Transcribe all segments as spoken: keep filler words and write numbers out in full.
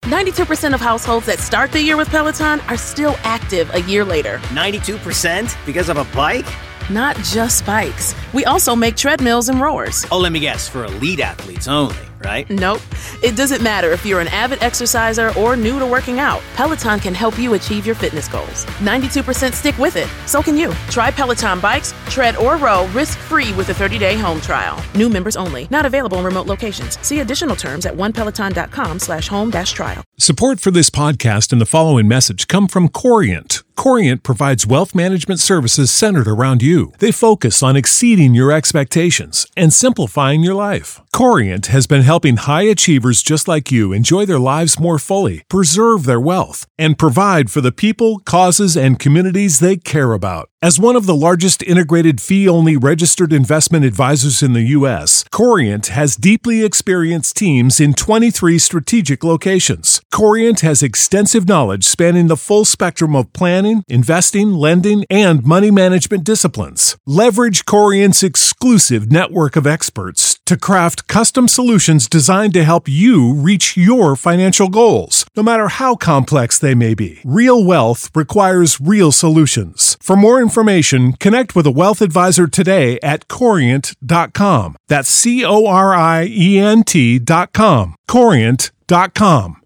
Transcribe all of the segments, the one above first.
ninety-two percent of households that start the year with Peloton are still active a year later. ninety-two percent? Because of a bike? Not just bikes. We also make treadmills and rowers. Oh, let me guess, for elite athletes only, right? Nope. It doesn't matter if you're an avid exerciser or new to working out. Peloton can help you achieve your fitness goals. ninety-two percent stick with it. So can you. Try Peloton bikes, tread, or row risk-free with a thirty-day home trial. New members only. Not available in remote locations. See additional terms at onepeloton.com slash home dash trial. Support for this podcast and the following message come from Corient. Corient provides wealth management services centered around you. They focus on exceeding your expectations and simplifying your life. Corient has been helping high achievers just like you enjoy their lives more fully, preserve their wealth, and provide for the people, causes, and communities they care about. As one of the largest integrated fee-only registered investment advisors in the U S, Corient has deeply experienced teams in twenty-three strategic locations. Corient has extensive knowledge spanning the full spectrum of planning, investing, lending, and money management disciplines. Leverage Corient's exclusive network of experts to craft custom solutions designed to help you reach your financial goals, no matter how complex they may be. Real wealth requires real solutions. For more information, connect with a wealth advisor today at corient dot com. That's C O R I E N T dot com. corient dot com.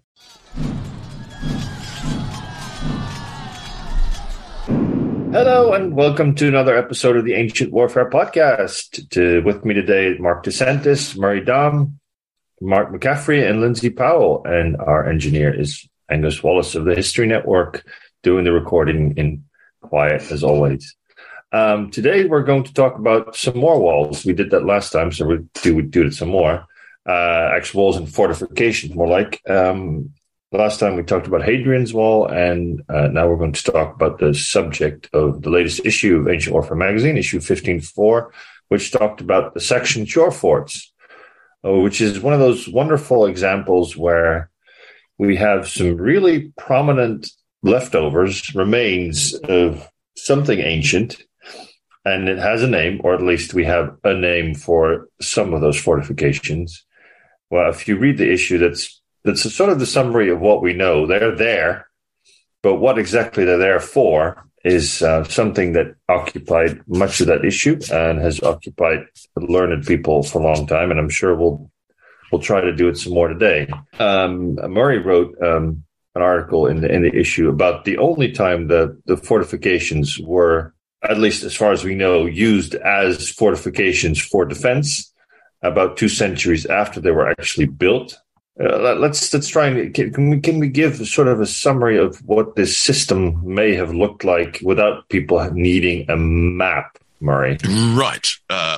Hello and welcome to another episode of the Ancient Warfare Podcast. To, with me today, Mark DeSantis, Murray Dom, Mark McCaffrey, and Lindsay Powell. And our engineer is Angus Wallace of the History Network, doing the recording in quiet as always. Um, today we're going to talk about some more walls. We did that last time, so we'll do, we'll do it some more. Uh, actual walls and fortifications, more like. Um, last time we talked about Hadrian's Wall, and uh, now we're going to talk about the subject of the latest issue of Ancient Warfare magazine, issue fifteen four, which talked about the Saxon shore forts, uh, which is one of those wonderful examples where we have some really prominent leftovers, remains of something ancient, and it has a name, or at least we have a name for some of those fortifications. Well, if you read the issue, that's that's a sort of the summary of what we know. They're there, but what exactly they're there for is uh, something that occupied much of that issue and has occupied learned people for a long time, and I'm sure we'll we'll try to do it some more today. Um, Murray wrote um, an article in the in the issue about the only time the the fortifications were, at least as far as we know, used as fortifications for defense, about two centuries after they were actually built. Uh, let's let's try and can we can we give sort of a summary of what this system may have looked like without people needing a map, Murray? Right. Uh,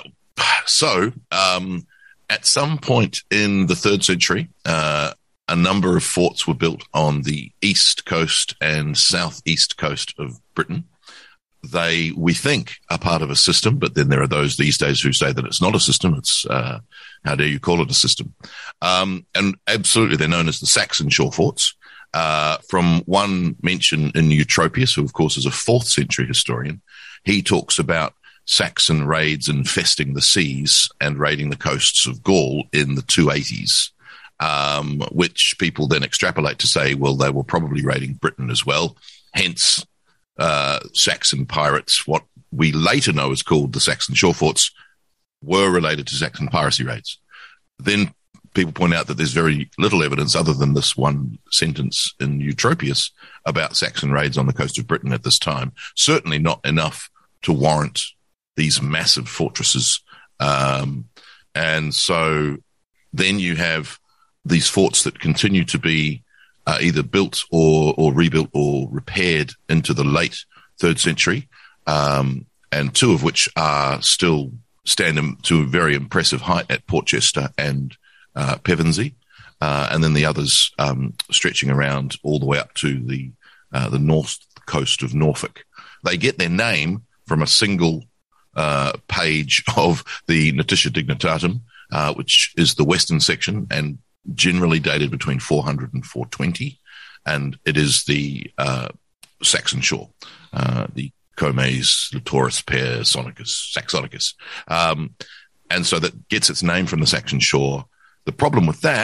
so um, at some point in the third century, uh, a number of forts were built on the east coast and southeast coast of Britain. They, we think, are part of a system, but then there are those these days who say that it's not a system. It's, uh, how dare you call it a system? Um, and absolutely, they're known as the Saxon shore forts. Uh, from one mention in Eutropius, who of course is a fourth century historian, he talks about Saxon raids infesting the seas and raiding the coasts of Gaul in the two eighties, um, which people then extrapolate to say, well, they were probably raiding Britain as well. Hence, Uh, Saxon pirates, what we later know is called the Saxon shore forts, were related to Saxon piracy raids. Then people point out that there's very little evidence other than this one sentence in Eutropius about Saxon raids on the coast of Britain at this time. Certainly not enough to warrant these massive fortresses. Um, and so then you have these forts that continue to be Uh, either built or, or rebuilt or repaired into the late third century, um, and two of which are still standing to a very impressive height at Portchester and uh, Pevensey, uh, and then the others um, stretching around all the way up to the uh, the north coast of Norfolk. They get their name from a single uh, page of the Notitia Dignitatum, uh, which is the western section and generally dated between four hundred and four twenty, and it is the uh, Saxon shore, uh, the Comes Litoris Per Sonicus, Saxonicus. Um, and so that gets its name from the Saxon shore. The problem with that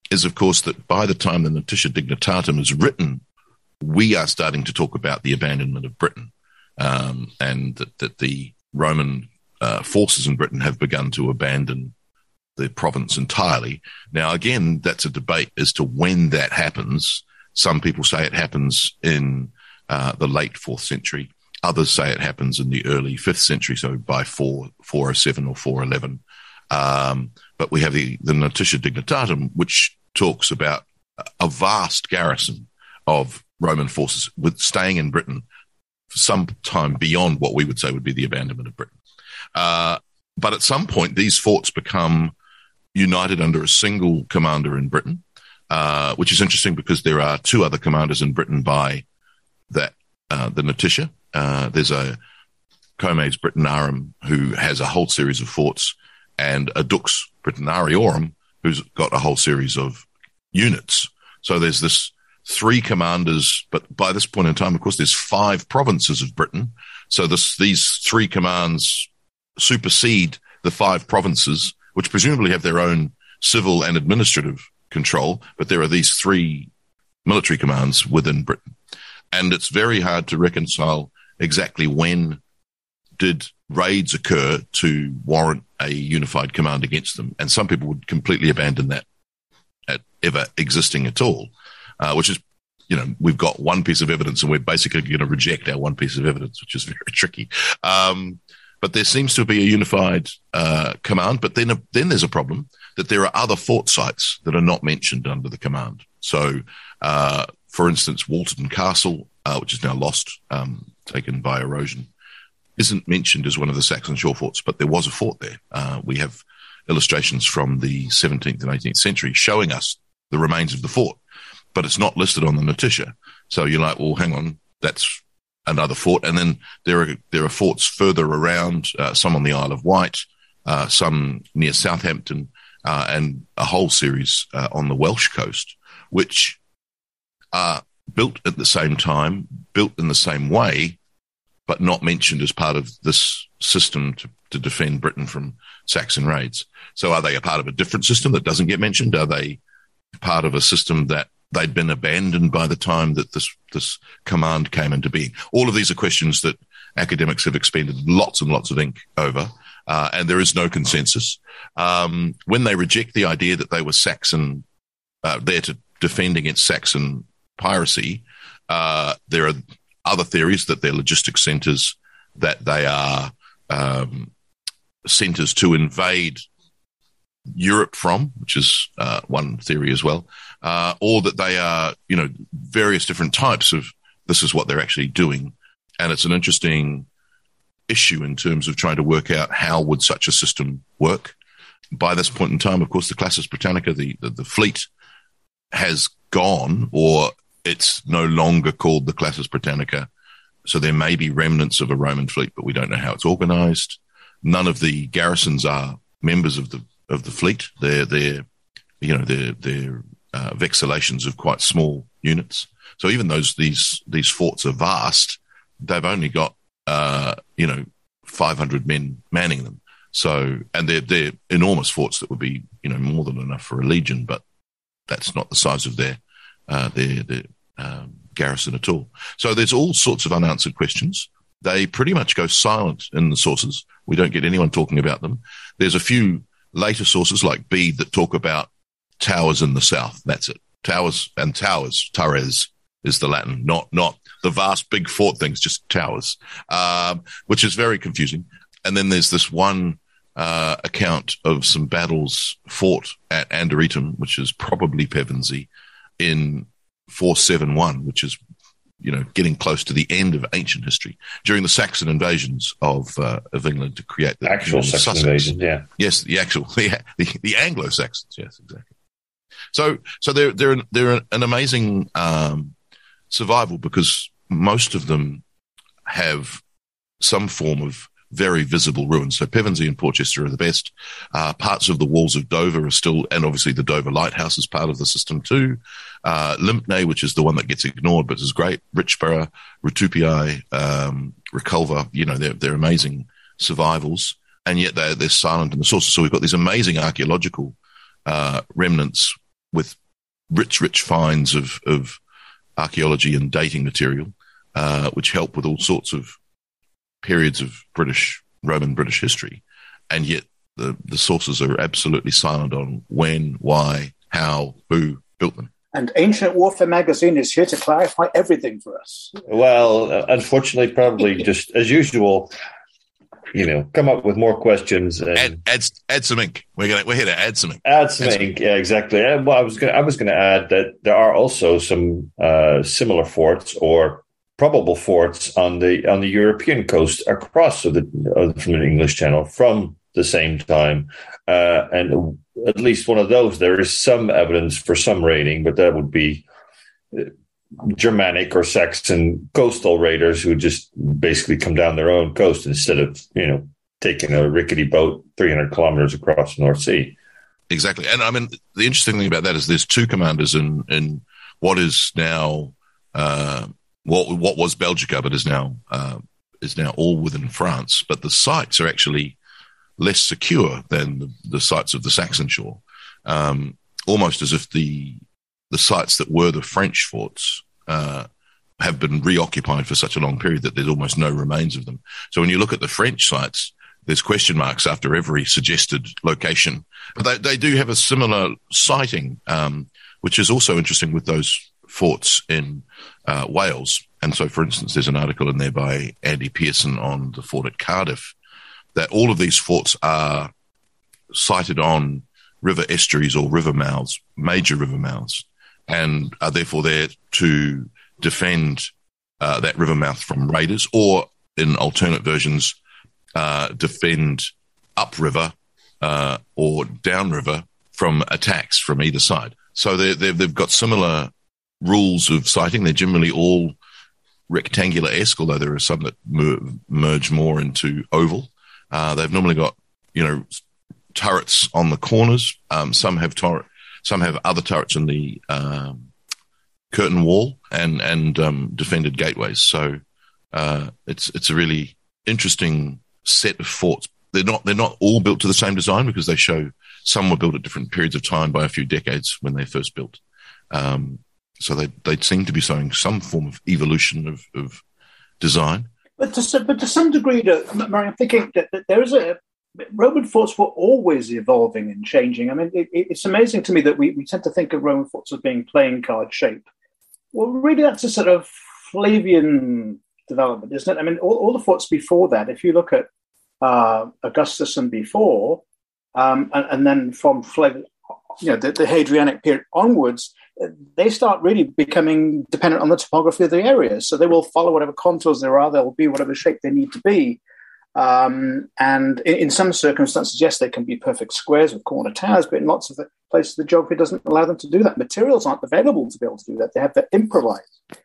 is, of course, that by the time the Notitia Dignitatum is written, we are starting to talk about the abandonment of Britain, um, and that, that the Roman uh, forces in Britain have begun to abandon the province entirely. Now, again, that's a debate as to when that happens. Some people say it happens in uh, the late fourth century. Others say it happens in the early fifth century, so by four, four oh seven or four eleven. Um, but we have the, the Notitia Dignitatum, which talks about a vast garrison of Roman forces with staying in Britain for some time beyond what we would say would be the abandonment of Britain. Uh, but at some point, these forts become united under a single commander in Britain, uh, which is interesting because there are two other commanders in Britain by that, uh, the Notitia. Uh, there's a Comes Britannarum who has a whole series of forts, and a Dux Britanniarum who's got a whole series of units. So there's this three commanders, but by this point in time, of course, there's five provinces of Britain. So this, these three commands supersede the five provinces, which presumably have their own civil and administrative control, but there are these three military commands within Britain. And it's very hard to reconcile exactly when did raids occur to warrant a unified command against them. And some people would completely abandon that at ever existing at all, uh, which is, you know, we've got one piece of evidence and we're basically going to reject our one piece of evidence, which is very tricky. Um, but there seems to be a unified uh, command, but then, then there's a problem that there are other fort sites that are not mentioned under the command. So, uh, for instance, Walton Castle, uh, which is now lost, um, taken by erosion, isn't mentioned as one of the Saxon shore forts, but there was a fort there. Uh, we have illustrations from the seventeenth and eighteenth century showing us the remains of the fort, but it's not listed on the Notitia. So you're like, well, hang on, that's another fort. And then there are there are forts further around, uh, some on the Isle of Wight, uh, some near Southampton, uh, and a whole series uh, on the Welsh coast, which are built at the same time, built in the same way, but not mentioned as part of this system to, to defend Britain from Saxon raids. So are they a part of a different system that doesn't get mentioned? Are they part of a system that they'd been abandoned by the time that this, this command came into being? All of these are questions that academics have expended lots and lots of ink over, uh, and there is no consensus. Um, when they reject the idea that they were Saxon, uh, there to defend against Saxon piracy, uh, there are other theories that they're logistics centres, that they are um, centres to invade Europe from, which is uh, one theory as well, uh, or that they are, you know, various different types of this is what they're actually doing. And it's an interesting issue in terms of trying to work out how would such a system work. By this point in time, of course, the Classis Britannica, the, the, the fleet, has gone, or it's no longer called the Classis Britannica. So there may be remnants of a Roman fleet, but we don't know how it's organized. None of the garrisons are members of the of the fleet. They're, they're you know, they're, they're uh, vexellations of quite small units. So even those these these forts are vast, they've only got, uh, you know, five hundred men manning them. So, and they're, they're enormous forts that would be, you know, more than enough for a legion, but that's not the size of their, uh, their, their, um, garrison at all. So there's all sorts of unanswered questions. They pretty much go silent in the sources. We don't get anyone talking about them. There's a few later sources like Bede that talk about towers in the south. That's it. Towers and towers. Turres is the Latin, not, not the vast big fort things, just towers, um, which is very confusing. And then there's this one uh, account of some battles fought at Anderetum, which is probably Pevensey, in four seventy-one, which is, you know, getting close to the end of ancient history, during the Saxon invasions of uh, of England to create the actual Saxon Sussex. invasion. Yeah, yes, the actual the the, the Anglo-Saxons. Yes, exactly. So so they're they're they're an amazing um, survival, because most of them have some form of very visible ruins. So Pevensey and Portchester are the best. Uh, parts of the walls of Dover are still, and obviously the Dover Lighthouse is part of the system too. Uh, Lympne, which is the one that gets ignored, but is great. Richborough, Rutupii, um, Reculver, you know, they're, they're amazing survivals, and yet they're, they're silent in the sources. So we've got these amazing archaeological, uh, remnants with rich, rich finds of, of archaeology and dating material, uh, which help with all sorts of periods of British, Roman British history. And yet the, the sources are absolutely silent on when, why, how, who built them. And Ancient Warfare magazine is here to clarify everything for us. Well, uh, unfortunately, probably just as usual, you know, come up with more questions. And add, add, add some ink. We're gonna we're here to add some ink. Add some add ink. Some. Yeah, exactly. And, well, I was gonna I was gonna add that there are also some uh, similar forts or probable forts on the on the European coast across the uh, from the English Channel from the same time, uh, and at least one of those there is some evidence for some raiding, but that would be Germanic or Saxon coastal raiders who just basically come down their own coast instead of, you know, taking a rickety boat three hundred kilometers across the North Sea. Exactly. And I mean, the interesting thing about that is there's two commanders in, in what is now, uh, what, what was Belgica, but is now, uh, is now all within France. But the sites are actually less secure than the, the sites of the Saxon shore. Um, almost as if the, the sites that were the French forts, uh, have been reoccupied for such a long period that there's almost no remains of them. So when you look at the French sites, there's question marks after every suggested location. But they, they do have a similar siting, um, which is also interesting with those forts in uh, Wales. And so, for instance, there's an article in there by Andy Pearson on the fort at Cardiff, that all of these forts are sited on river estuaries or river mouths, major river mouths, and are therefore there to defend uh, that river mouth from raiders, or in alternate versions, uh, defend upriver uh, or downriver from attacks from either side. So they've, they've got similar rules of siting. They're generally all rectangular-esque, although there are some that mer- merge more into oval. Uh, they've normally got, you know, turrets on the corners. Um, some have tor- some have other turrets in the um, curtain wall and and um, defended gateways. So uh, it's it's a really interesting set of forts. They're not they're not all built to the same design, because they show some were built at different periods of time by a few decades when they first built. Um, so they they seem to be showing some form of evolution of, of design. But to, but to some degree, Murray, I'm thinking that, that there is a Roman forts were always evolving and changing. I mean, it, it's amazing to me that we, we tend to think of Roman forts as being playing card shape. Well, really, that's a sort of Flavian development, isn't it? I mean, all, all the forts before that, if you look at uh, Augustus and before, um, and, and then from Flav, you know, the, the Hadrianic period onwards, they start really becoming dependent on the topography of the area. So they will follow whatever contours there are. They'll be whatever shape they need to be. Um, and in, in some circumstances, yes, they can be perfect squares with corner towers, but in lots of the places, the geography doesn't allow them to do that. Materials aren't available to be able to do that. They have to improvise.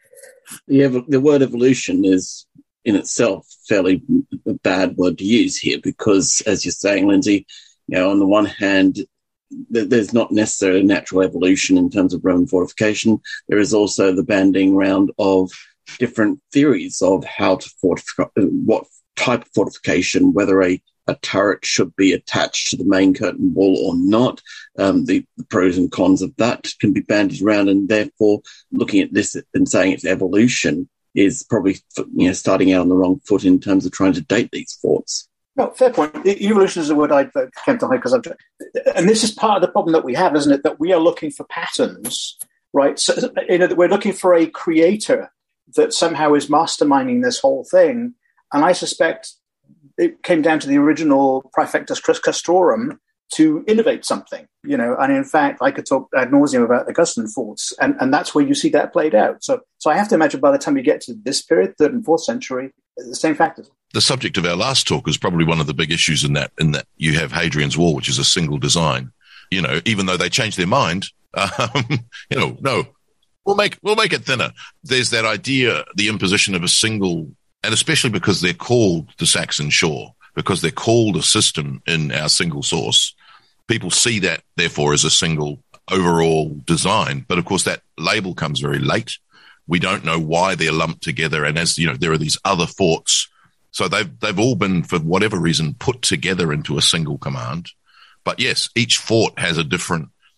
The, the word evolution is in itself fairly a bad word to use here, because, as you're saying, Lindsay, you know, on the one hand, there's not necessarily a natural evolution in terms of Roman fortification. There is also the banding round of different theories of how to fortify, what type of fortification, whether a, a turret should be attached to the main curtain wall or not. Um, the, the pros and cons of that can be bandied around, and therefore looking at this and saying it's evolution is probably, you know, starting out on the wrong foot in terms of trying to date these forts. No, fair point. Evolution is a word I came to like because I'm, and this is part of the problem that we have, isn't it? That we are looking for patterns, right? So, you know, that we're looking for a creator that somehow is masterminding this whole thing. And I suspect it came down to the original Praefectus Castrorum to innovate something, you know. And in fact, I could talk ad nauseum about the Augustan forts, and, and that's where you see that played out. So, so I have to imagine by the time you get to this period, third and fourth century, the same factors. The subject of our last talk is probably one of the big issues in that, in that you have Hadrian's Wall, which is a single design. You know, even though they changed their mind, um, you know, no, we'll make we'll make it thinner. There's that idea, the imposition of a single, and especially because they're called the Saxon Shore, because they're called a system in our single source, people see that therefore as a single overall design. But of course, that label comes very late. We don't know why they're lumped together, and as you know, there are these other forts. So they've they've all been, for whatever reason, put together into a single command. But yes, each fort has a different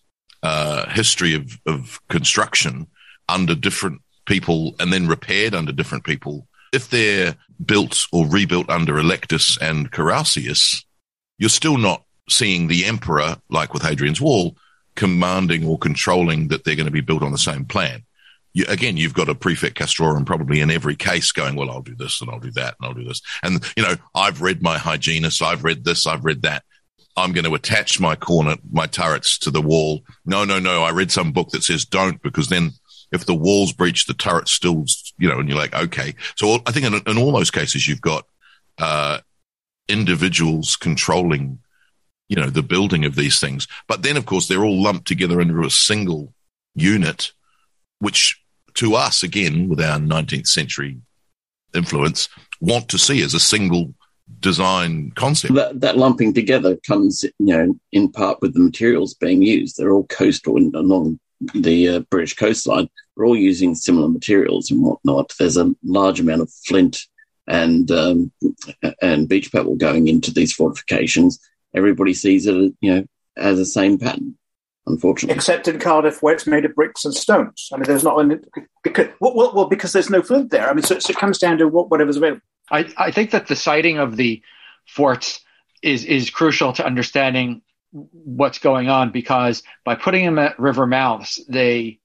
uh, history of, of construction under different people and then repaired under different people. If they're built or rebuilt under Electus and Carausius, you're still not seeing the emperor, like with Hadrian's Wall, commanding or controlling that they're going to be built on the same plan. You, again, you've got a prefect castrorum probably in every case going, well, I'll do this and I'll do that and I'll do this. And, you know, I've read my hygienist, I've read this, I've read that. I'm going to attach my corner, my turrets to the wall. No, no, no. I read some book that says don't, because then if the wall's breached, the turret's still, you know, and you're like, okay. So I think in, in all those cases, you've got uh, individuals controlling, you know, the building of these things. But then, of course, they're all lumped together into a single unit, which to us, again, with our nineteenth century influence, want to see as a single design concept. That, that lumping together comes, you know, in part with the materials being used. They're all coastal and along the uh, British coastline. We're all using similar materials and whatnot. There's a large amount of flint and um, and beach pebble going into these fortifications. Everybody sees it, you know, as the same pattern, unfortunately. Except in Cardiff, where it's made of bricks and stones. I mean, there's not an, because well, well, because there's no flint there. I mean, so, so it comes down to what, whatever's available. I, I think that the siting of the forts is is crucial to understanding what's going on, because by putting them at river mouths, they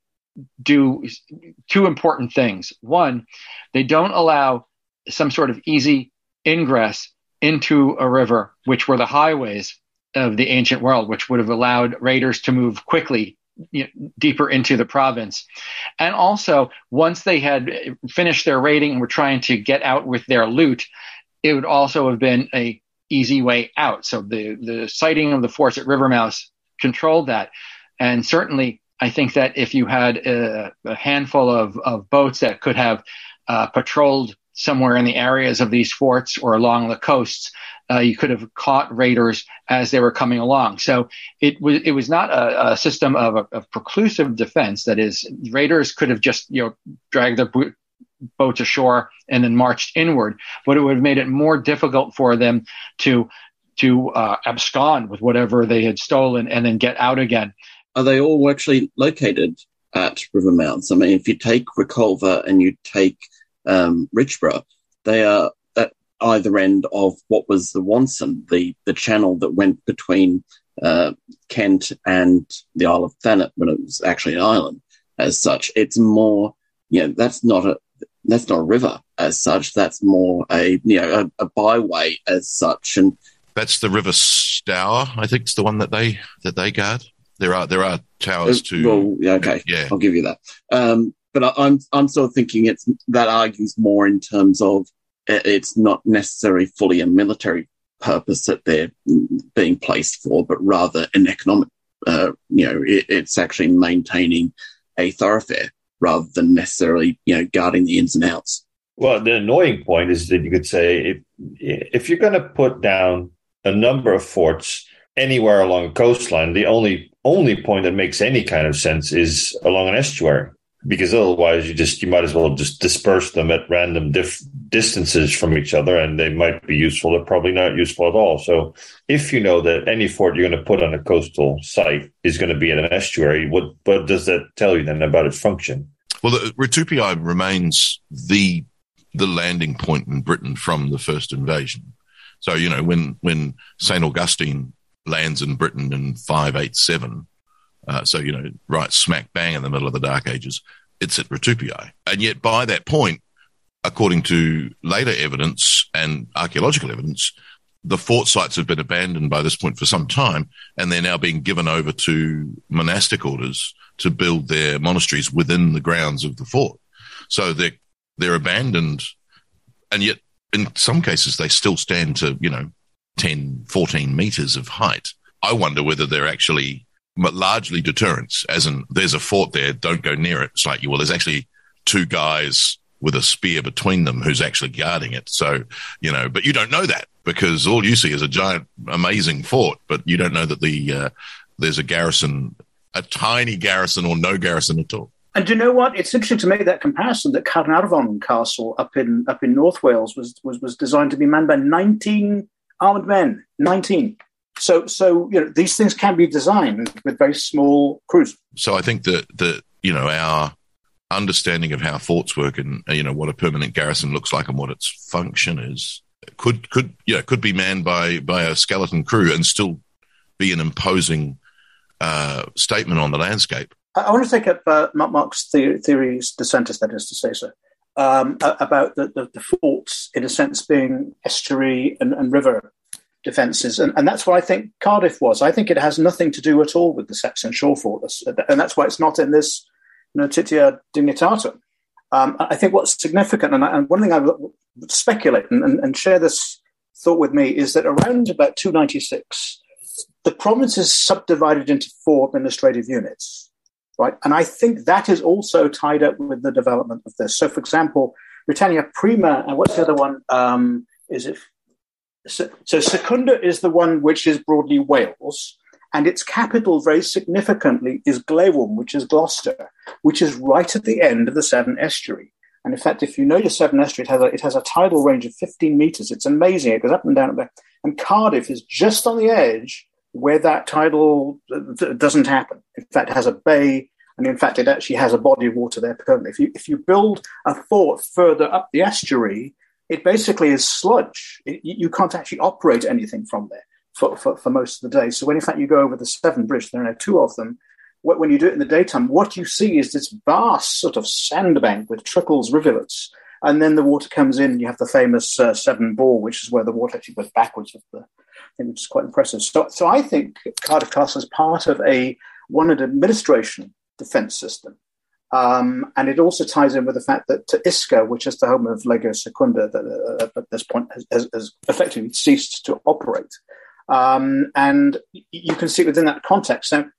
do two important things. One, they don't allow some sort of easy ingress into a river, which were the highways of the ancient world, which would have allowed raiders to move quickly, you know, deeper into the province. And also, once they had finished their raiding and were trying to get out with their loot, it would also have been a easy way out. So the, the siting of the forts at river mouths controlled that. And certainly, I think that if you had a, a handful of, of boats that could have uh, patrolled somewhere in the areas of these forts or along the coasts, uh, you could have caught raiders as they were coming along. So it was it was not a, a system of, a, of preclusive defense. That is, raiders could have just, you know, dragged their bo- boats ashore and then marched inward, but it would have made it more difficult for them to to uh, abscond with whatever they had stolen and then get out again. Are they all actually located at river mouths? I mean, if you take Reculver and you take um, Richborough, they are at either end of what was the Wanson, the, the channel that went between uh, Kent and the Isle of Thanet when it was actually an island as such. It's more, you know, that's not a, that's not a river as such. That's more a, you know, a, a byway as such. And that's the River Stour, I think, is the one that they, that they guard. There are there are towers too. Well, yeah, okay, yeah, I'll give you that. Um, but I, I'm I'm sort of thinking it's that argues more in terms of it's not necessarily fully a military purpose that they're being placed for, but rather an economic. Uh, you know, it, it's actually maintaining a thoroughfare rather than necessarily, you know, guarding the ins and outs. Well, the annoying point is that you could say if if you're going to put down a number of forts anywhere along a coastline, the only only point that makes any kind of sense is along an estuary, because otherwise you just you might as well just disperse them at random dif- distances from each other, and they might be useful. They're probably not useful at all. So if you know that any fort you're going to put on a coastal site is going to be in an estuary, what what does that tell you then about its function? Well, the Retupii remains the the landing point in Britain from the first invasion. So, you know, when when Saint Augustine lands in Britain in five eighty-seven, uh, so, you know, right smack bang in the middle of the Dark Ages, it's at Retupii. And yet by that point, according to later evidence and archaeological evidence, the fort sites have been abandoned by this point for some time, and they're now being given over to monastic orders to build their monasteries within the grounds of the fort. So they're, they're abandoned, and yet in some cases they still stand to, you know, ten, fourteen meters of height. I wonder whether they're actually largely deterrents, as in there's a fort there, don't go near it. It's like, well, there's actually two guys with a spear between them who's actually guarding it. So, you know, but you don't know that because all you see is a giant, amazing fort, but you don't know that the uh, there's a garrison, a tiny garrison or no garrison at all. And do you know what? It's interesting to make that comparison that Carnarvon Castle up in up in North Wales was was was designed to be manned by nineteen armed men. nineteen. So, so you know, these things can be designed with very small crews. So I think that, that you know, our understanding of how forts work and, you know, what a permanent garrison looks like and what its function is could, could, yeah, could be manned by, by a skeleton crew and still be an imposing uh, statement on the landscape. I, I want to take up uh, Mark's theory, theories, DeSantis, that is to say so, um, about the, the, the forts, in a sense, being estuary and, and river defences. And, and that's what I think Cardiff was. I think it has nothing to do at all with the Saxon shore fort. And that's why it's not in this Notitia Dignitatum. Um, I think what's significant, and, I, and one thing I would speculate and, and, and share this thought with me, is that around about two ninety-six, the province is subdivided into four administrative units, right? And I think that is also tied up with the development of this. So, for example, Britannia Prima, and what's the other one? Um, is it? So, so Secunda is the one which is broadly Wales, and its capital, very significantly, is Glewlwm, which is Gloucester, which is right at the end of the Severn Estuary. And in fact, if you know the Severn Estuary, it has a, it has a tidal range of fifteen metres. It's amazing. It goes up and down. There. And Cardiff is just on the edge where that tidal doesn't happen. In fact, it has a bay, and in fact, it actually has a body of water there permanently. If you, if you build a fort further up the estuary, it basically is sludge. It, you can't actually operate anything from there. For, for, for most of the day. So when in fact you go over the Severn Bridge, there are now two of them, when you do it in the daytime, what you see is this vast sort of sandbank with trickles, rivulets, and then the water comes in, and you have the famous uh, Severn Bore, which is where the water actually goes backwards, of the thing, which is quite impressive. So, so I think Cardiff Castle is part of a one an administration defence system. Um, and it also ties in with the fact that Isca, which is the home of Legio Secunda, that, uh, at this point has, has, has effectively ceased to operate. Um, and you can see within that context. Now,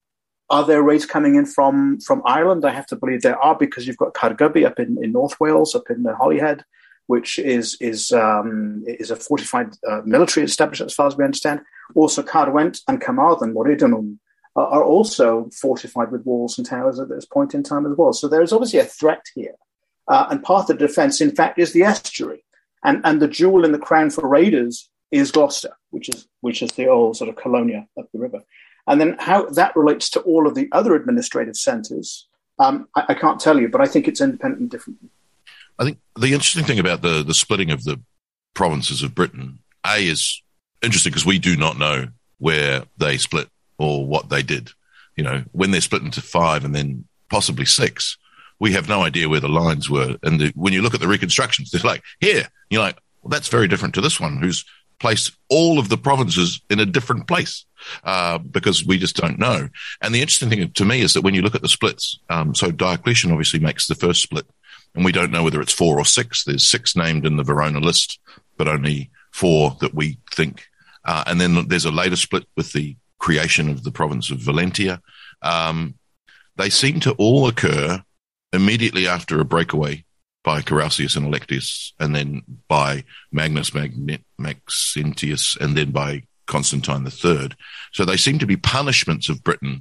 are there raids coming in from, from Ireland? I have to believe there are, because you've got Caergybi up in, in North Wales, up in the Holyhead, which is is um, is a fortified uh, military establishment, as far as we understand. Also, Carwent and Carmarthen, Moridunum, are, are also fortified with walls and towers at this point in time as well. So there is obviously a threat here. Uh, and part of the defence, in fact, is the estuary. And, and the jewel in the crown for raiders is Gloucester, which is which is the old sort of colonia up the river. And then how that relates to all of the other administrative centres, um, I, I can't tell you, but I think it's independent and different. I think the interesting thing about the, the splitting of the provinces of Britain, A, is interesting because we do not know where they split or what they did. You know, when they're split into five and then possibly six, we have no idea where the lines were. And the, when you look at the reconstructions, they're like, here, you're like, well, that's very different to this one, who's placed all of the provinces in a different place, uh, because we just don't know. And the interesting thing to me is that when you look at the splits, um, so Diocletian obviously makes the first split, and we don't know whether it's four or six. There's six named in the Verona list, but only four that we think. Uh, and then there's a later split with the creation of the province of Valentia. Um, they seem to all occur immediately after a breakaway by Carausius and Electius, and then by Magnus Magnet, Maxentius, and then by Constantine the Third. So they seem to be punishments of Britain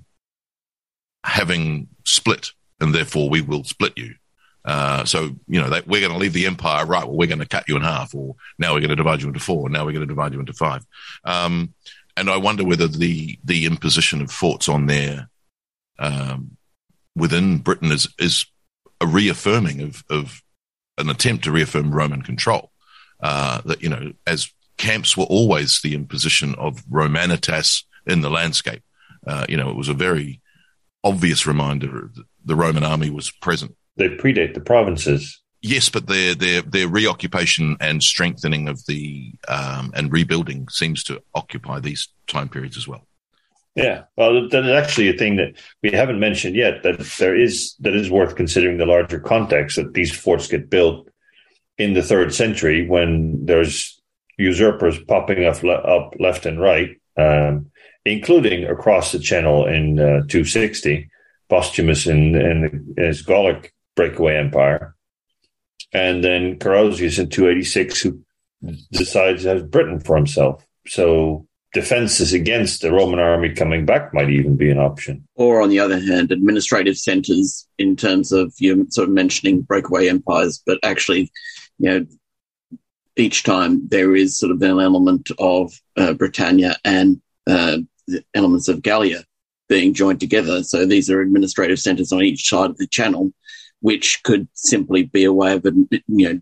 having split, and therefore we will split you. Uh, so, you know, they, we're going to leave the empire, right, well, we're going to cut you in half, or now we're going to divide you into four, now we're going to divide you into five. Um, and I wonder whether the, the imposition of forts on there um, within Britain is, is a reaffirming of, of an attempt to reaffirm Roman control, uh, that, you know, as camps were always the imposition of Romanitas in the landscape. Uh, you know, it was a very obvious reminder that the Roman army was present. They predate the provinces. Yes, but their their their reoccupation and strengthening of the um, and rebuilding seems to occupy these time periods as well. Yeah, well, that is actually a thing that we haven't mentioned yet. That there is that is worth considering the larger context that these forts get built in the third century when there's usurpers popping up, le- up left and right, um, including across the channel in uh, two sixty, Posthumus in, in his Gallic breakaway empire, and then Carausius in two eighty-six, who decides to have Britain for himself. So defenses against the Roman army coming back might even be an option. Or on the other hand, administrative centres in terms of you're sort of mentioning breakaway empires, but actually, you know, each time there is sort of an element of uh, Britannia and uh, the elements of Gallia being joined together. So these are administrative centres on each side of the channel, which could simply be a way of, you know,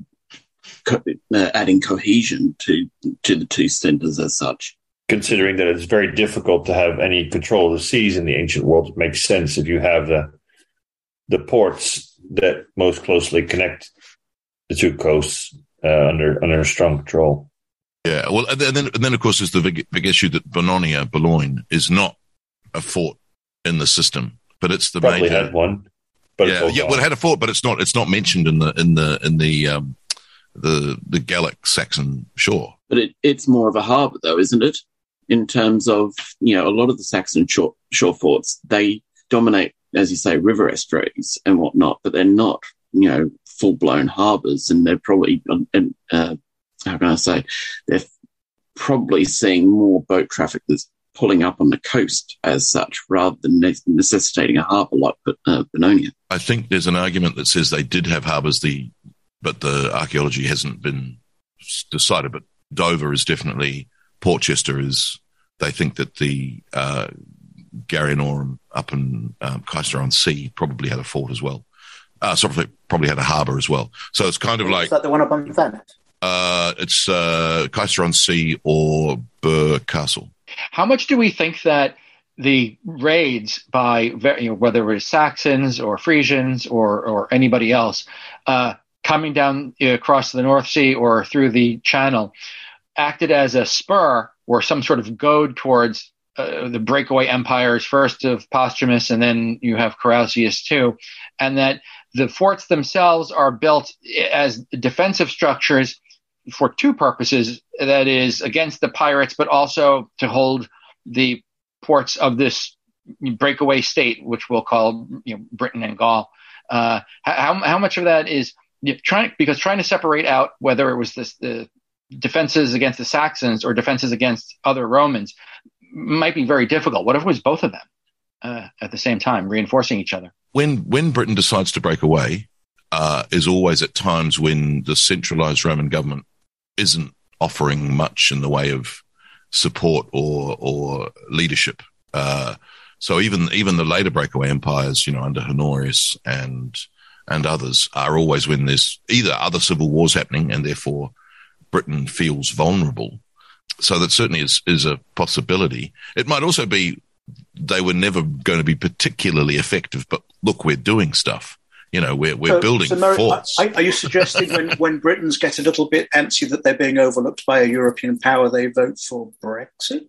co- uh, adding cohesion to to the two centres as such. Considering that it's very difficult to have any control of the seas in the ancient world, it makes sense if you have the the ports that most closely connect the two coasts uh, under under strong control. Yeah, well, and then and then of course there's the big, big issue that Bononia, Boulogne, is not a fort in the system, but it's the Probably major. had one, but yeah, yeah, well, it had a fort, but it's not it's not mentioned in the in the in the um, the the Gallic Saxon shore. But it, it's more of a harbour, though, isn't it? In terms of, you know, a lot of the Saxon shore, shore forts, they dominate, as you say, river estuaries and whatnot, but they're not, you know, full-blown harbours, and they're probably, uh, how can I say, they're probably seeing more boat traffic that's pulling up on the coast as such, rather than necessitating a harbour like uh, Bononia. I think there's an argument that says they did have harbours, the but the archaeology hasn't been decided, but Dover is definitely, Portchester is, they think that the uh, Garinorum up in um, Caister-on-Sea probably had a fort as well. Uh, so probably had a harbour as well. So it's kind of like... Is that the one up on Thanet? Uh, it's uh, Caister-on-Sea or Burr Castle. How much do we think that the raids by, you know, whether it was Saxons or Frisians or, or anybody else, uh, coming down across the North Sea or through the Channel, acted as a spur or some sort of goad towards uh, the breakaway empires, first of Posthumus, and then you have Carausius too, and that the forts themselves are built as defensive structures for two purposes, that is, against the pirates, but also to hold the ports of this breakaway state, which we'll call, you know, Britain and Gaul. Uh, how, how much of that is you know, trying, because trying to separate out whether it was this, the defenses against the Saxons or defenses against other Romans might be very difficult. What if it was both of them uh, at the same time, reinforcing each other? When when Britain decides to break away, uh, is always at times when the centralized Roman government isn't offering much in the way of support or or leadership. Uh, so even even the later breakaway empires, you know, under Honorius and and others, are always when there's either other civil wars happening and therefore Britain feels vulnerable. So that certainly is, is a possibility. It might also be they were never going to be particularly effective, but look, we're doing stuff. You know, we're we're so, building so Mary, forts. Are, are you suggesting when, when Britons get a little bit antsy that they're being overlooked by a European power, they vote for Brexit?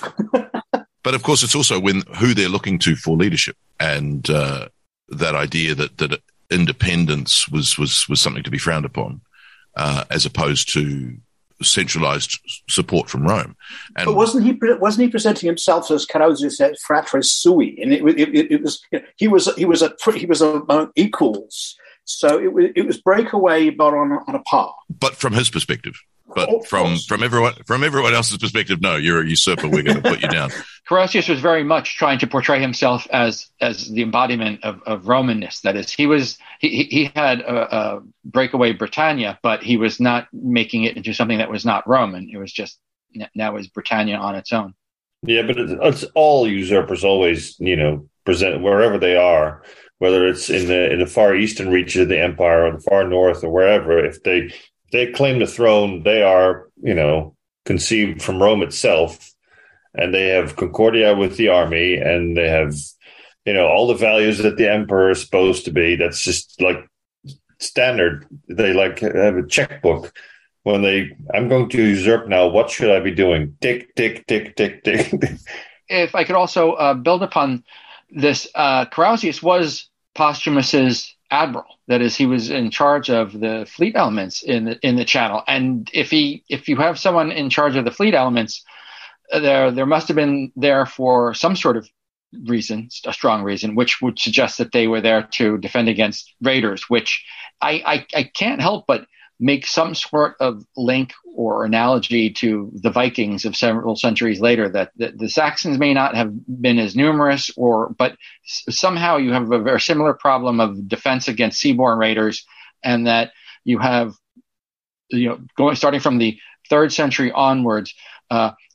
But of course, it's also when who they're looking to for leadership, and uh, that idea that that independence was was was something to be frowned upon, uh, as opposed to centralized support from Rome. And but wasn't he wasn't he presenting himself as Carausius said, fratres sui, and it, it, it, it was you know, he was he was a he was among equals. So it was it was breakaway, but on on a par. But from his perspective. But oh, from, from everyone from everyone else's perspective, no, you're a usurper. We're going to put you down. Carausius was very much trying to portray himself as as the embodiment of, of Romanness. That is, he was he he had a, a breakaway Britannia, but he was not making it into something that was not Roman. It was just now is Britannia on its own. Yeah, but it's, it's all usurpers always, you know, present wherever they are, whether it's in the in the far eastern reaches of the empire or the far north or wherever. If they they claim the throne, they are, you know, conceived from Rome itself, and they have concordia with the army, and they have, you know, all the values that the emperor is supposed to be. That's just like standard. They like have a checkbook when they, I'm going to usurp now. What should I be doing? Tick, tick, tick, tick, tick. If I could also uh, build upon this, uh, Carausius was Posthumus's admiral. That is, he was in charge of the fleet elements in the in the Channel. And if he if you have someone in charge of the fleet elements, there there must have been there for some sort of reason, a strong reason, which would suggest that they were there to defend against raiders. Which I I, I can't help but make some sort of link or analogy to the Vikings of several centuries later, that, that the Saxons may not have been as numerous, or but somehow you have a very similar problem of defense against seaborne raiders, and that you have, you know, going starting from the third century onwards, uh,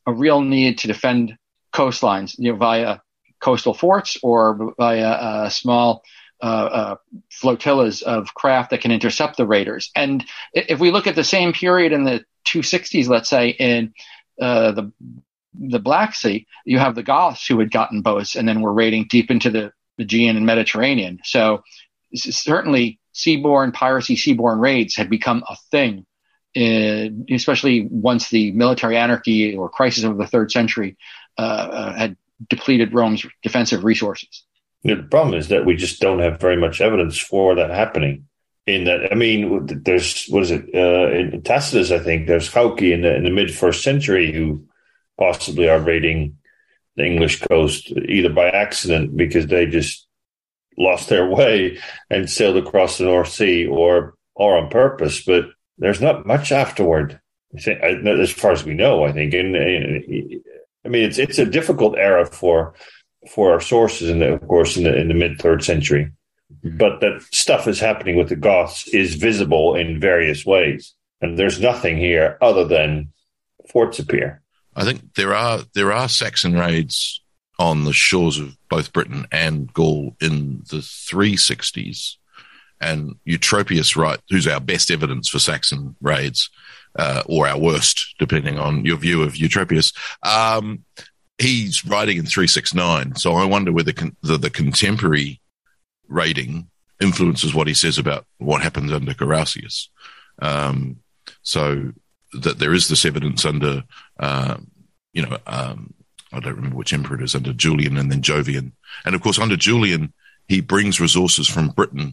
a real need to defend coastlines, you know, via coastal forts or via uh, small uh, uh, flotillas of craft that can intercept the raiders. And if we look at the same period in the two sixties, let's say in uh, the the Black Sea, you have the Goths who had gotten boats and then were raiding deep into the Aegean and Mediterranean. So certainly seaborne piracy, seaborne raids had become a thing, uh, especially once the military anarchy or crisis of the third century uh, uh, had depleted Rome's defensive resources. The problem is that we just don't have very much evidence for that happening. In that, I mean, there's, what is it, uh, in Tacitus, I think, there's Gauci in the, in the mid-first century who possibly are raiding the English coast either by accident because they just lost their way and sailed across the North Sea, or or on purpose. But there's not much afterward, as far as we know, I think. And, and I mean, it's it's a difficult era for for our sources, and of course, in the in the mid third century. Mm-hmm. But that stuff is happening with the Goths is visible in various ways, and there's nothing here other than forts appear. I think there are there are Saxon raids on the shores of both Britain and Gaul in the three sixties, and Eutropius, right, who's our best evidence for Saxon raids, uh, or our worst, depending on your view of Eutropius. Um, he's writing in three sixty-nine, so I wonder whether con- the, the contemporary raiding influences what he says about what happens under Carausius. Um, so that there is this evidence under, uh, you know, um, I don't remember which emperor it is, under Julian and then Jovian. And of course, under Julian, he brings resources from Britain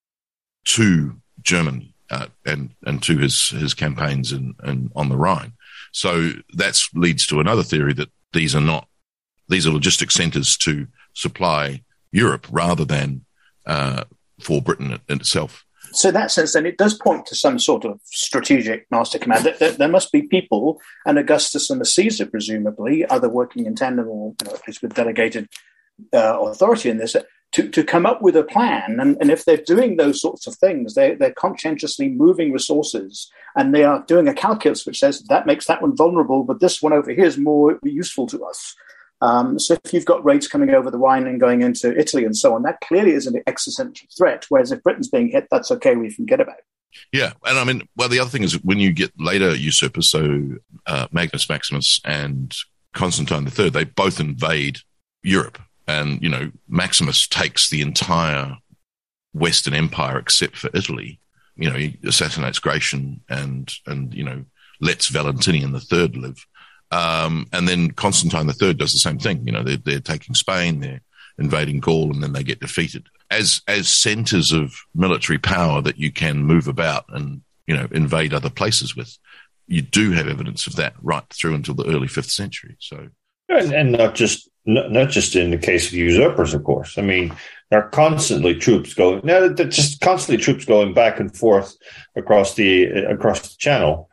to Germany uh, and, and to his, his campaigns in, in, on the Rhine. So that leads to another theory that these are not, these are logistic centers to supply Europe rather than uh, for Britain in itself. So in that sense, then, it does point to some sort of strategic master command. There, there must be people, and Augustus and the Caesar, presumably, either working in tandem or, you know, at least with delegated uh, authority in this, to, to come up with a plan. And, and if they're doing those sorts of things, they, they're conscientiously moving resources, and they are doing a calculus which says that makes that one vulnerable, but this one over here is more useful to us. Um, so if you've got raids coming over the Rhine and going into Italy and so on, that clearly is an existential threat. Whereas if Britain's being hit, that's okay, we forget about it. Yeah, and I mean, well, the other thing is when you get later usurpers, so uh, Magnus Maximus and Constantine the Third, they both invade Europe. And, you know, Maximus takes the entire Western Empire except for Italy. You know, he assassinates Gratian and, and you know, lets Valentinian the Third live. Um, and then Constantine the Third does the same thing. You know, they're, they're taking Spain, they're invading Gaul, and then they get defeated. As as centers of military power that you can move about and, you know, invade other places with, you do have evidence of that right through until the early fifth century. So, and, and not just not, not just in the case of usurpers, of course. I mean, there are constantly troops going. Now, they're just constantly troops going back and forth across the across the Channel.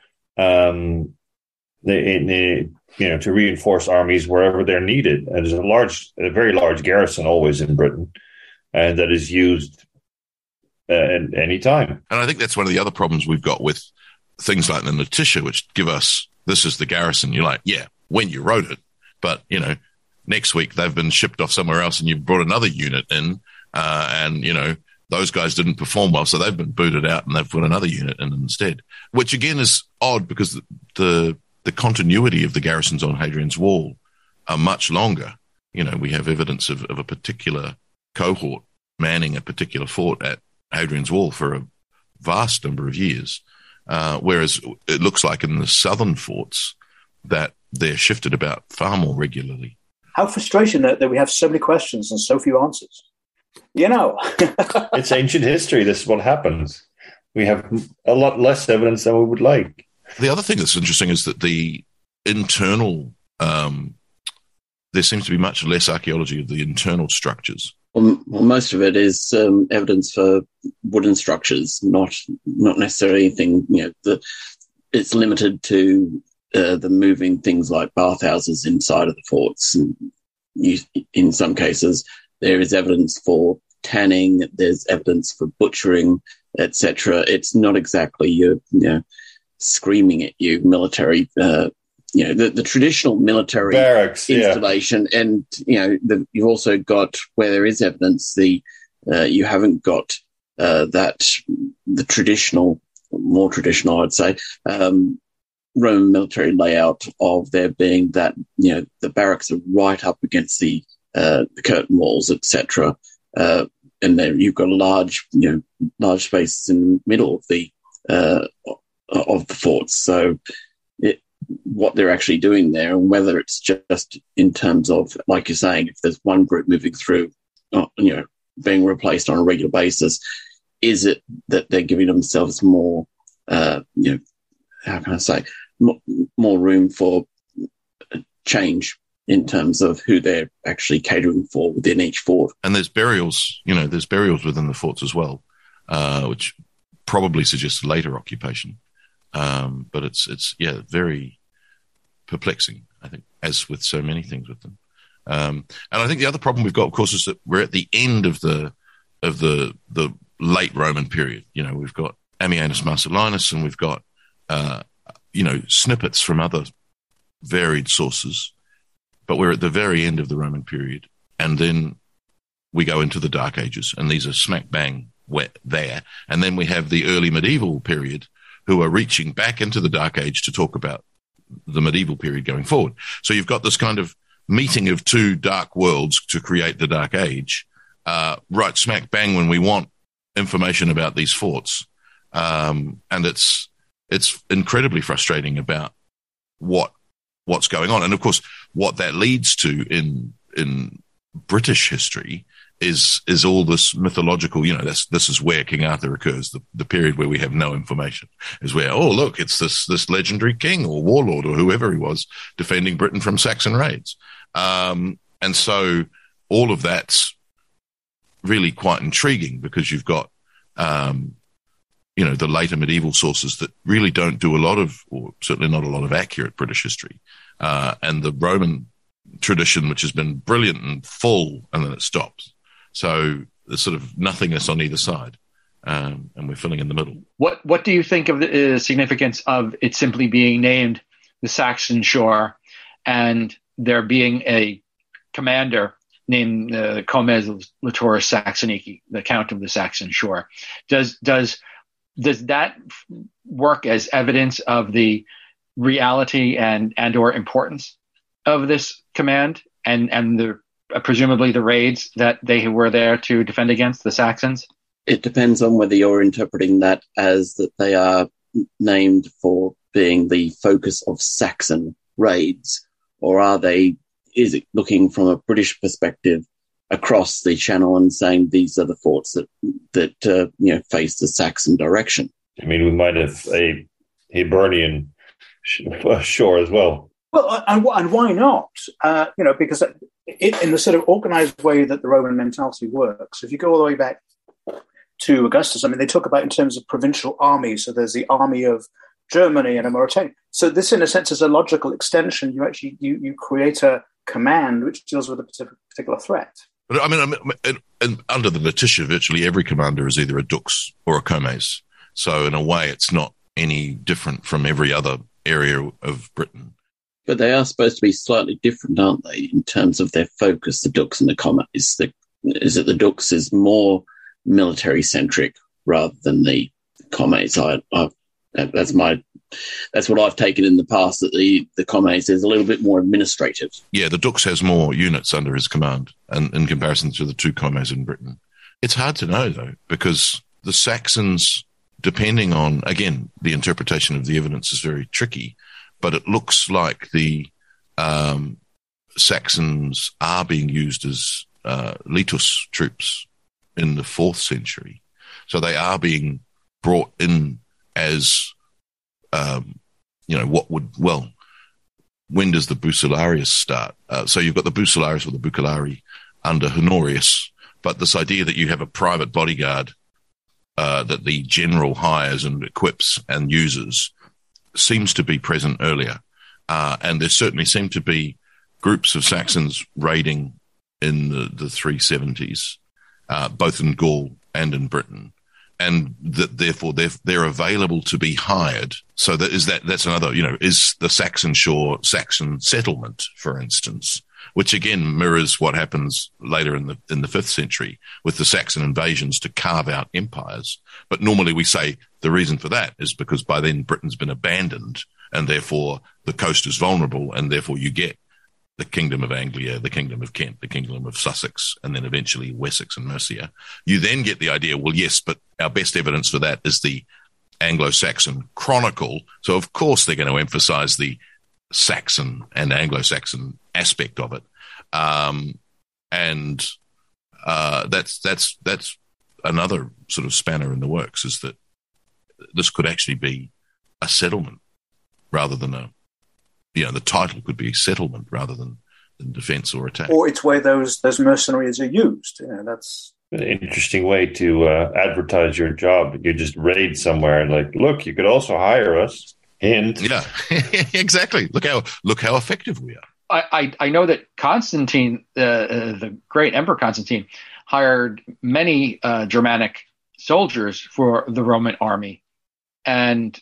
Um, The, the, you know, to reinforce armies wherever they're needed. And there's a large, a very large garrison always in Britain, and that is used uh, at any time. And I think that's one of the other problems we've got with things like the Notitia, which give us, this is the garrison. You're like, yeah, when you wrote it, but, you know, next week they've been shipped off somewhere else and you've brought another unit in, uh, and, you know, those guys didn't perform well, so they've been booted out and they've put another unit in instead, which again is odd because the, the the continuity of the garrisons on Hadrian's Wall are much longer. You know, we have evidence of, of a particular cohort manning a particular fort at Hadrian's Wall for a vast number of years, uh, whereas it looks like in the southern forts that they're shifted about far more regularly. How frustrating that, that we have so many questions and so few answers. You know. It's ancient history. This is what happens. We have a lot less evidence than we would like. The other thing that's interesting is that the internal, um, there seems to be much less archaeology of the internal structures. Well, well most of it is um, evidence for wooden structures, not not necessarily anything, you know, the, it's limited to uh, the moving things like bathhouses inside of the forts. And you, in some cases, there is evidence for tanning, there's evidence for butchering, et cetera. It's not exactly your, you know, screaming at you military uh, you know, the, the traditional military barracks installation, yeah. and you know, the, you've also got where there is evidence the uh, you haven't got uh, that the traditional, more traditional, I'd say, um, Roman military layout of there being that, you know, the barracks are right up against the uh, the curtain walls, et cetera. Uh, and then you've got large, you know, large spaces in the middle of the uh, of the forts. So it, what they're actually doing there, and whether it's just in terms of, like you're saying, if there's one group moving through, uh, you know, being replaced on a regular basis, is it that they're giving themselves more, uh, you know, how can I say, more, more room for change in terms of who they're actually catering for within each fort? And there's burials, you know, there's burials within the forts as well, uh, which probably suggests later occupation. Um, but it's, it's, yeah, very perplexing, I think, as with so many things with them. Um, and I think the other problem we've got, of course, is that we're at the end of the, of the, the late Roman period. You know, we've got Ammianus Marcellinus, and we've got, uh, you know, snippets from other varied sources, but we're at the very end of the Roman period. And then we go into the Dark Ages, and these are smack bang wet there. And then we have the early medieval period, who are reaching back into the Dark Age to talk about the medieval period going forward. So you've got this kind of meeting of two dark worlds to create the Dark Age, uh, right smack bang when we want information about these forts. Um, and it's, it's incredibly frustrating about what, what's going on. And of course, what that leads to in, in British history is, is all this mythological, you know, that's, this is where King Arthur occurs. The, the period where we have no information is where, oh, look, it's this, this legendary king or warlord or whoever he was defending Britain from Saxon raids. Um, and so all of that's really quite intriguing, because you've got, um, you know, the later medieval sources that really don't do a lot of, or certainly not a lot of accurate British history. Uh, and the Roman tradition, which has been brilliant and full, and then it stops. So there's sort of nothingness on either side, um, and we're filling in the middle. What What do you think of the uh, significance of it simply being named the Saxon Shore, and there being a commander named uh, Comes Litorus Saxonici, the Count of the Saxon Shore? Does does does that work as evidence of the reality and and or importance of this command and and the uh, presumably the raids that they were there to defend against the Saxons? It depends on whether you're interpreting that as that they are named for being the focus of Saxon raids, or are they, is it looking from a British perspective across the channel and saying these are the forts that, that uh, you know, face the Saxon direction? I mean, we might have a Hibernian shore as well. Well, and, and why not? Uh, you know, because it, in the sort of organized way that the Roman mentality works, if you go all the way back to Augustus, I mean, they talk about in terms of provincial armies. So there's the army of Germany and a Mauritania. So this, in a sense, is a logical extension. You actually you, you create a command which deals with a particular threat. But I mean, I mean and under the Letitia, virtually every commander is either a dux or a comes. So in a way, it's not any different from every other area of Britain. But they are supposed to be slightly different, aren't they, in terms of their focus, the dux and the comes? Is, the, is it the dux is more military-centric rather than the comes? I, I, that's my, that's what I've taken in the past, that the, the comes is a little bit more administrative. Yeah, the dux has more units under his command and in comparison to the two comes in Britain. It's hard to know, though, because the Saxons, depending on, again, the interpretation of the evidence is very tricky, but it looks like the um, Saxons are being used as uh, Letus troops in the fourth century. So they are being brought in as, um, you know, what would, well, when does the Bucellarius start? Uh, so you've got the Bucellarius or the Bucellari under Honorius, but this idea that you have a private bodyguard uh, that the general hires and equips and uses seems to be present earlier. Uh, and there certainly seem to be groups of Saxons raiding in the, the three seventies, uh, both in Gaul and in Britain. and that therefore they're, they're available to be hired. So that is that, that's another, you know, is the Saxon shore Saxon settlement, for instance, which again mirrors what happens later in the, in the fifth century with the Saxon invasions to carve out empires. But normally we say the reason for that is because by then Britain's been abandoned and therefore the coast is vulnerable, and therefore you get the Kingdom of Anglia, the Kingdom of Kent, the Kingdom of Sussex, and then eventually Wessex and Mercia. You then get the idea, well, yes, but our best evidence for that is the Anglo-Saxon Chronicle. So, of course, they're going to emphasize the Saxon and Anglo-Saxon aspect of it. Um, and uh, that's that's that's another sort of spanner in the works, is that this could actually be a settlement rather than a You know, the title could be settlement rather than, than defense or attack. Or it's where those those mercenaries are used. You know, that's an interesting way to uh, advertise your job. You just raid somewhere and like, look, you could also hire us. Hint. Yeah, exactly. Look how look how effective we are. I, I, I know that Constantine, uh, uh, the great Emperor Constantine, hired many uh, Germanic soldiers for the Roman army, and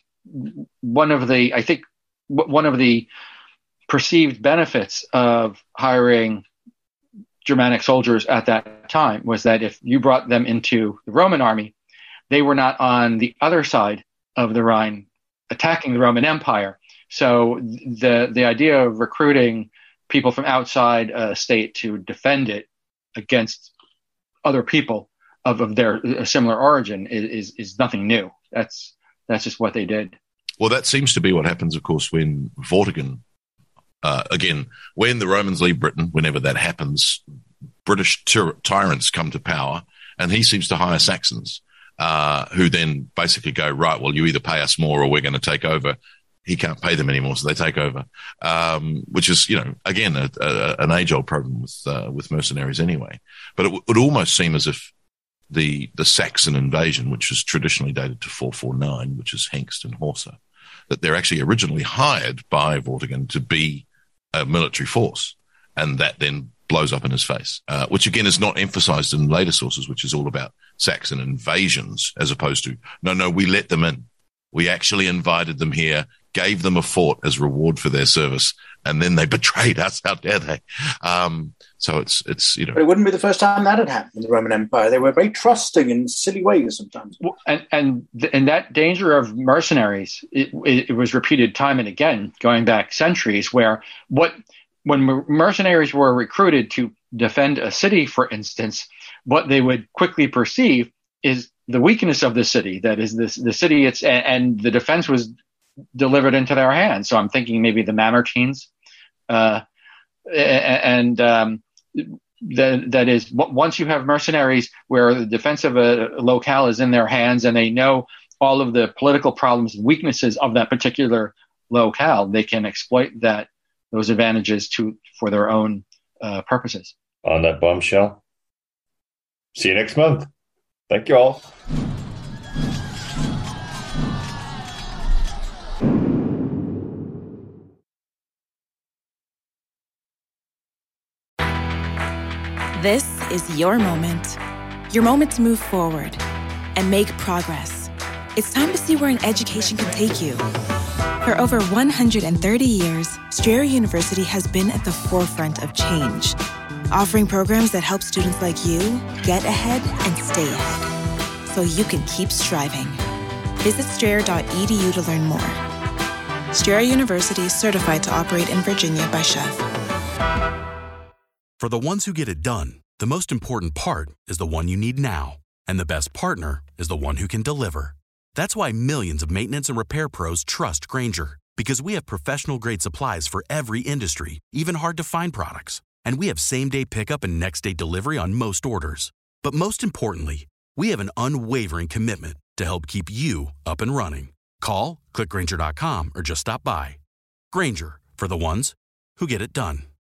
one of the I think. One of the perceived benefits of hiring Germanic soldiers at that time was that if you brought them into the Roman army, they were not on the other side of the Rhine attacking the Roman Empire. So the the idea of recruiting people from outside a state to defend it against other people of, of their similar origin is, is is nothing new. That's that's just what they did. Well, that seems to be what happens, of course, when Vortigern, uh, again, when the Romans leave Britain, whenever that happens, British ty- tyrants come to power, and he seems to hire Saxons, uh, who then basically go, right, well, you either pay us more or we're going to take over. He can't pay them anymore, so they take over, um, which is, you know, again, a, a, an age-old problem with uh, with mercenaries anyway. But it would almost seem as if the the Saxon invasion, which is traditionally dated to four forty-nine, which is Hengst and Horsa, that they're actually originally hired by Vortigern to be a military force, and that then blows up in his face, uh, which again is not emphasized in later sources, which is all about Saxon invasions, as opposed to, no, no, we let them in. We actually invited them here, gave them a fort as reward for their service, and then they betrayed us. How dare they? Um, so it's, it's you know. But it wouldn't be the first time that had happened in the Roman Empire. They were very trusting in silly ways sometimes. Well, and and and that danger of mercenaries, it, it was repeated time and again, going back centuries, where what when mercenaries were recruited to defend a city, for instance, what they would quickly perceive is the weakness of the city. That is, this the city. It's and the defense was delivered into their hands. So I'm thinking maybe the Mamertines, uh, and um, that that is once you have mercenaries where the defense of a locale is in their hands and they know all of the political problems and weaknesses of that particular locale, they can exploit that those advantages to for their own uh, purposes. On that bombshell, see you next month. Thank you all. This is your moment. Your moment to move forward and make progress. It's time to see where an education can take you. For over one hundred thirty years, Strayer University has been at the forefront of change, offering programs that help students like you get ahead and stay ahead, so you can keep striving. Visit strayer dot e d u to learn more. Strayer University is certified to operate in Virginia by C H E V. For the ones who get it done, the most important part is the one you need now. And the best partner is the one who can deliver. That's why millions of maintenance and repair pros trust Grainger, because we have professional-grade supplies for every industry, even hard-to-find products. And we have same-day pickup and next-day delivery on most orders. But most importantly, we have an unwavering commitment to help keep you up and running. Call, click Grainger dot com, or just stop by. Grainger, for the ones who get it done.